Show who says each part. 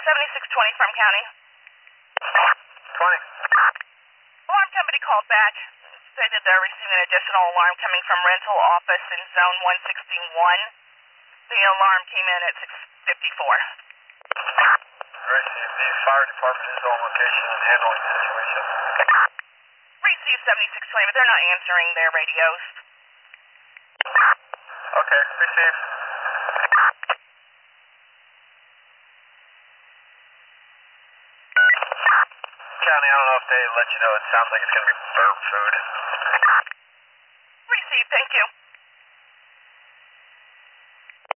Speaker 1: 7620 from county.
Speaker 2: 20.
Speaker 1: Alarm company called back. Said that they're receiving an additional alarm coming from rental office in zone 161. The alarm came in at 6:54.
Speaker 2: Received. The fire department is on location and handling the situation.
Speaker 1: Received 7620, but they're not answering their radios.
Speaker 2: Okay, received. County, I don't know if they let you know. It sounds like it's going to be burnt food.
Speaker 1: Received, thank you.